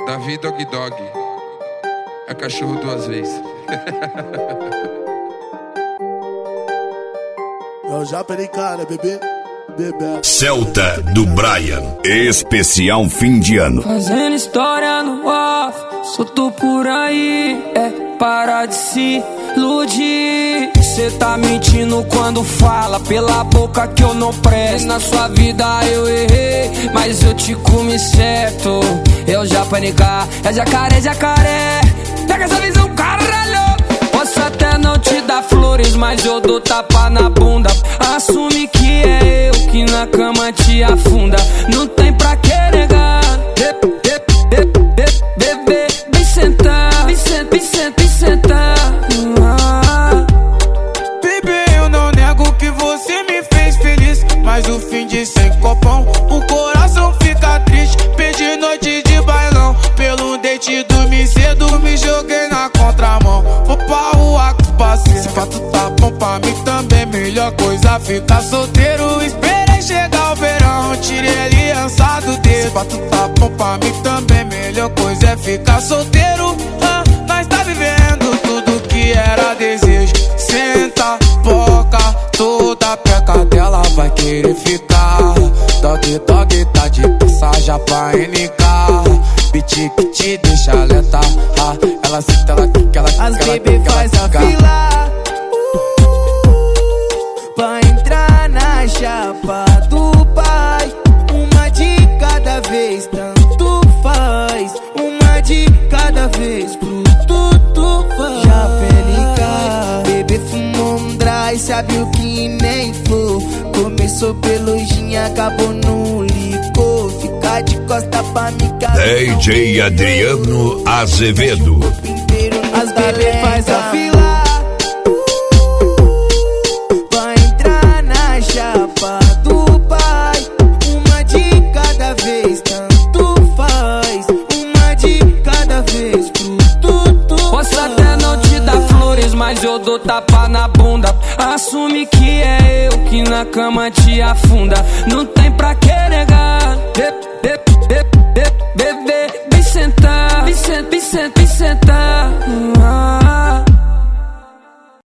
Davi Dog Dog é cachorro duas vezes. Eu já perei cara, bebê. Celta do Brian, especial fim de ano. Fazendo história no off, solto por aí, para de se iludir. Cê tá mentindo quando fala pela boca que eu não presto. Na sua vida eu errei, mas eu te comi certo. Eu já panicar, é jacaré, jacaré. Pega essa visão, caralho. Posso até não te dar flores, mas eu dou tapa na bunda. Assume que é eu que na cama te afunda. Não tem pra que negar. Bebê, vem sentar, vem sentar. Bebê, eu não nego que você me fez feliz, mas o fim de sem copão, o coração fica triste. Perdi noite de bailão, pelo date dormi cedo, me joguei na contramão. Vou pra rua com os parceiros, se fato tá bom pra mim também. Melhor coisa ficar solteiro, esperei chegar o verão, tirei a aliança do dedo. Se fato tá bom pra mim também, melhor coisa é ficar solteiro. Nós tá vivendo tudo que era desejo. Senta, boca, toda peca dela vai querer ficar. Dog, dog, tá de passagem pra NK. Beat que te deixa alerta. Ela senta, ela quica, ela quica. As bebê faz a fila pra entrar na chapa do pai. Uma de cada vez, tanto faz. Uma de cada vez, pro tudo faz. Já pelica, bebê fumou um dry, sabe o que nem flor. Começou pelo gin, acabou no licor. Fica de costa pra me caber. DJ Adriano Azevedo. As bebê faz a fila pra entrar na chapa do pai. Uma de cada vez, tanto faz. Uma de cada vez, pro tudo. Posso até não te dar flores, mas eu dou tapa na bunda. Assume que é eu que na cama te afunda. Não tem pra